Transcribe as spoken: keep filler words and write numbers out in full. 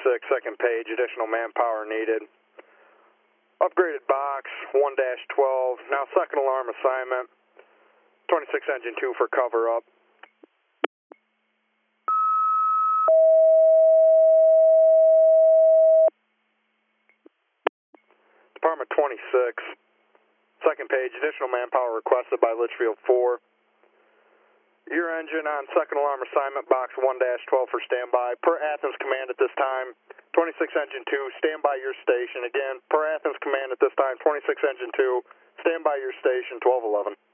twenty-six, second page, additional manpower needed. Upgraded box, one dash twelve, now second alarm assignment, twenty-six engine two for cover up. Department twenty-six, second page, additional manpower requested by Litchfield four. Your engine on second alarm assignment, box one dash twelve for standby. Per Athens command at this time, twenty-six engine two, stand by your station. Again, per Athens command at this time, twenty-six engine two, stand by your station, twelve eleven.